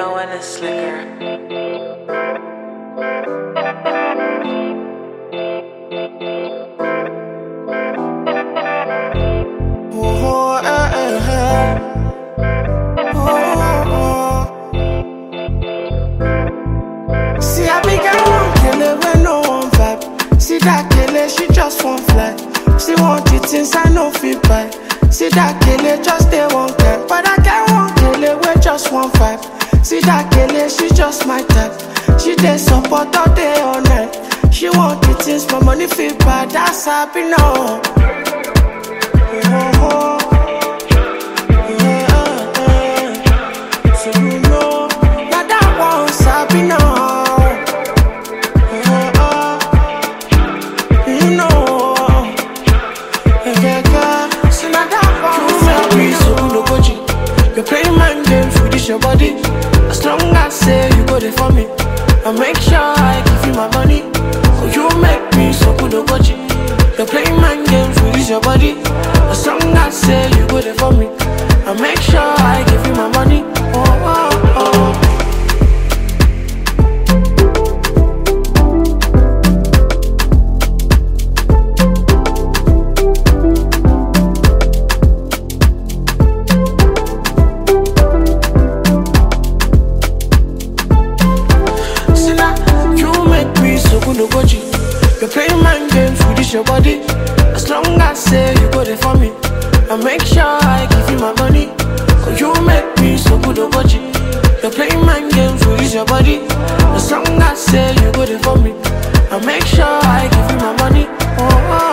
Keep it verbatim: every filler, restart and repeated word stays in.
know when it's slicker. Oh, eh, eh, eh. Oh, oh. See, I be girl one kele when no one vibe. See that kele, she just won't fly. She want it things I no fit buy. See that kele, just they won't care. But I get one kele, we just one vibe. See that kele, she just my type. She dey support all day all night. She want it things my money fit buy. That's happy now. Oh, oh. You play mind games with this your body. As long as say you go there for me, I make sure I give you my money. Oh, you make me so good, oh, watch it. You play mind games with this your body. As long as say you go there for me, I make sure I give you my money. Oh, oh, oh. You play mind games with this your body. As long as say you go there for me, I make sure I give you my money. Cause you make me so good, oh, watch it. You play mind games with this your body. As long as say you go there for me, I make sure I give you my money. Oh, oh.